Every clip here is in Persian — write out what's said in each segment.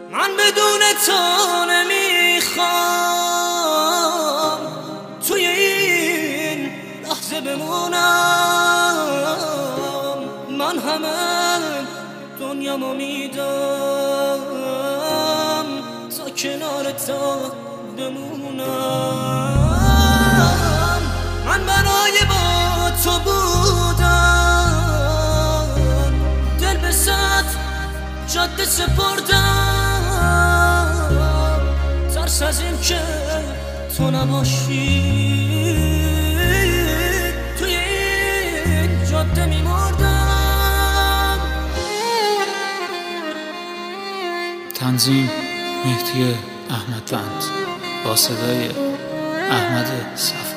من بدون تو نمیخوام توی این لحظه بمونم. من همه دنیامو میدم تا کنار تو بمونم. من برای با تو بودم، دل به صد جاده سپردم، ترس از این که تو نباشی توی این جاده میمردم. تنظیم مهدی احمدوند با صدای احمد صفایی.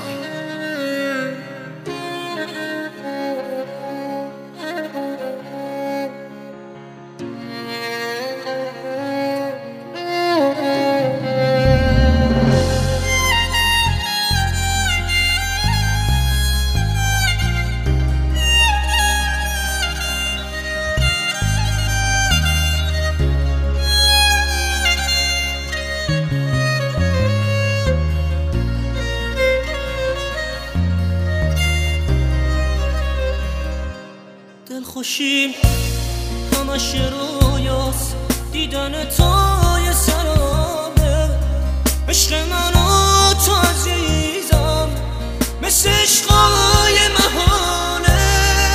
دلخوشیم همش رویاست، دیدن توی سرابه. عشق من و تو عزیزم مثل عشقای محاله.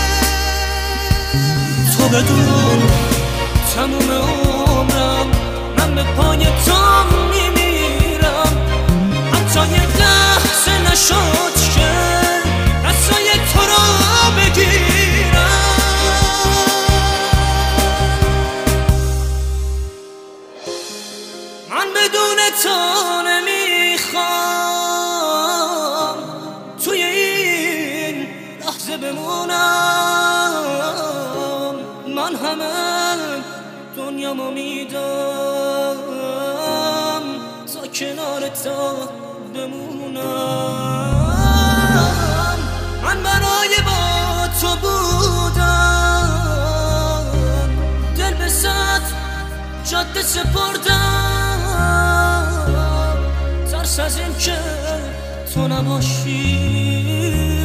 تو بدون تموم عمرم من به پای تو میمیرم. حتی یک لحظه نشد که دستای تو رو بگیرم. من بدون تو نمیخوام توی این لحظه بمونم. من همه دنیامو میدم تا کنار تو بمونم. من برای با تو بودم، دل به صد جاده سپردم، ترس از این که تو نباشی